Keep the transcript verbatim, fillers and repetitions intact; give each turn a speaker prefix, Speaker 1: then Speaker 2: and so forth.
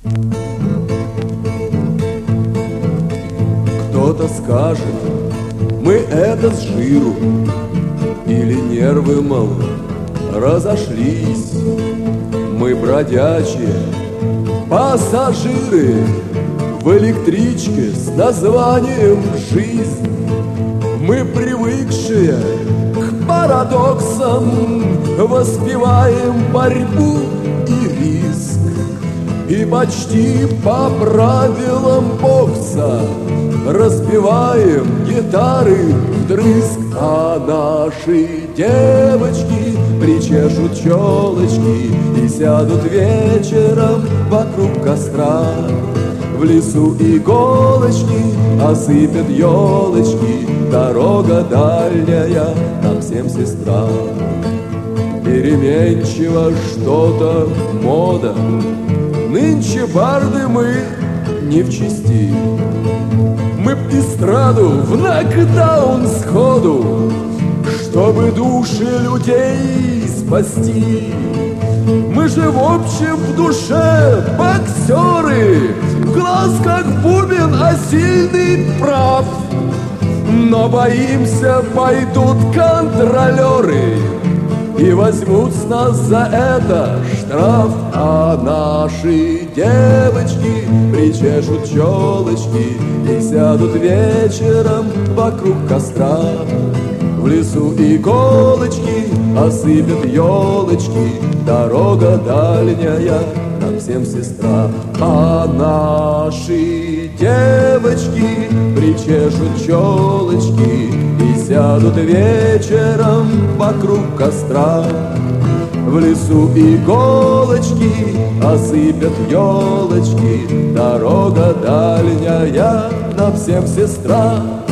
Speaker 1: Кто-то скажет, мы это с жиру, или нервы, мол, разошлись. Мы бродячие пассажиры в электричке с названием «Жизнь». Мы, привыкшие к парадоксам, воспеваем борьбу и риск. И почти по правилам бокса разбиваем гитары вдрызг. А наши девочки причешут челочки и сядут вечером вокруг костра. В лесу иголочки осыпят елочки, дорога дальняя, нам всем сестра. Переменчиво что-то мода, нынче барды мы не в чести. Мы б эстраду в нокдаун сходу, чтобы души людей спасти. Мы же в общем в душе боксеры, глаз как бубен, а сильный прав. Но боимся, пойдут контролеры и возьмут с нас за это штраф. А наши девочки причешут челочки и сядут вечером вокруг костра. В лесу иголочки осыпят елочки, дорога дальняя, нам всем сестра. А наши девочки причешут челочки и сядут вечером вокруг костра. В лесу иголочки осыпят елочки, дорога дальняя, нам всем сестра.